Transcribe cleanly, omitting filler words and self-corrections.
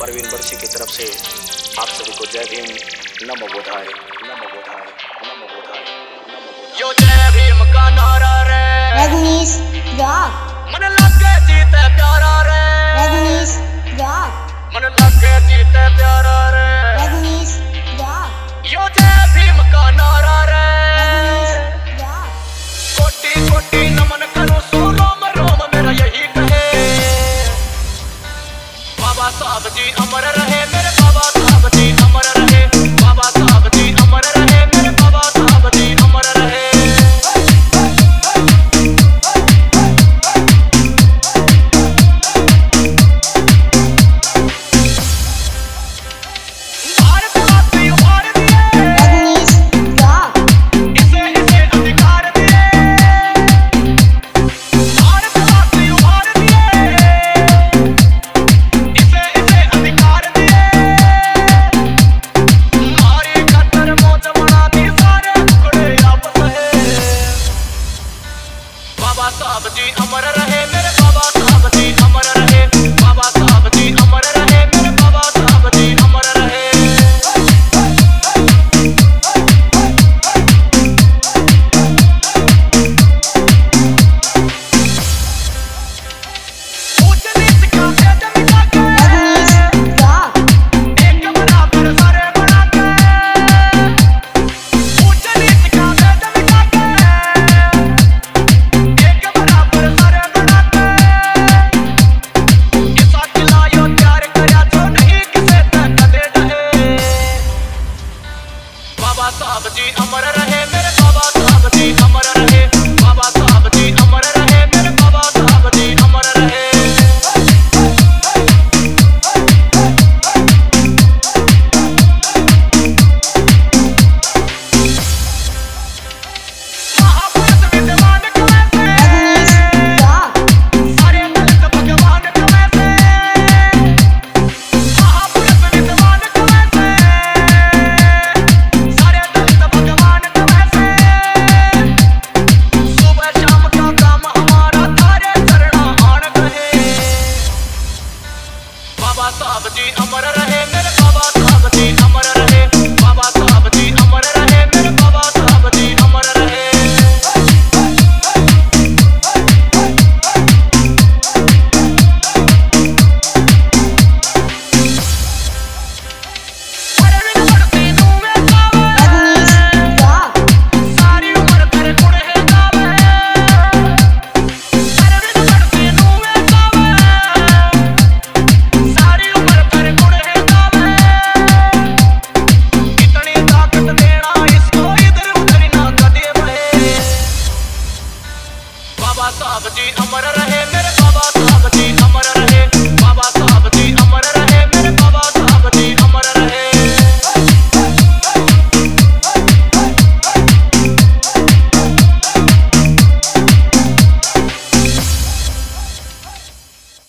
परवीन बरसी की तरफ से आप सभी को जय भीम, नमो बुधाय, नमो बुधाय, नमो बुधाय, नमो बुधाय। यो जय भीम का नारा रे रजनीश रॉक, मन लगे जीते प्यारा रे रजनीश रॉक, मन लगे जीते प्यारा रे रजनीश रॉक, यो जय भीम का नारा रे रजनीश रॉक, कोटि कोटि नमन करो सो रोम रोम मेरा यही कहे बाबा साहब जी अमर रहे मेरे बाबा साहब जी अमर रहे, बाबा साहब जी अमर रहे मेरे बाबा साहब जी अमर रहे। भारतवासी उभार दिए रजनीश रॉक, इसे इसे अधिकार दिए, भारतवासी उभार दिए इसे इसे अधिकार दिए, हमारी कतर मौज बना दी सारे टुकड़े आपस है। बाबा साहब जी अमर रहे मेरे बाबा साहब जी अमर रहे, बाबा साहब जी अमर रहे मेरे बाबा साहब जी अमर रहे। ऊंच नीच का भेद मिटा के रजनीश रॉक, एक बराबर सारे बना के, ऊंच नीच का भेद मिटा के एक बराबर सारे बना के, किसा खिलायो प्यार करया जो नहीं किसे तक दे डहे। बाबा साहब जी अमर रहे मेरे बाबा साहब जी अमर रहे, बाबा साहब जी अमर रहे मेरे बाबा साहब जी अमर रहे। महापुरुष विद्वान कवैसे, रजनीश रॉक, सारे दलित भगवान कवैसे, महापुरुष विद्वान कवैसे, सारे दलित भगवान कवैसे, सुबह शाम का काम हमारा तारे चरणा आन कहे। बाबा साहब जी अमर रहे मेरे बाबा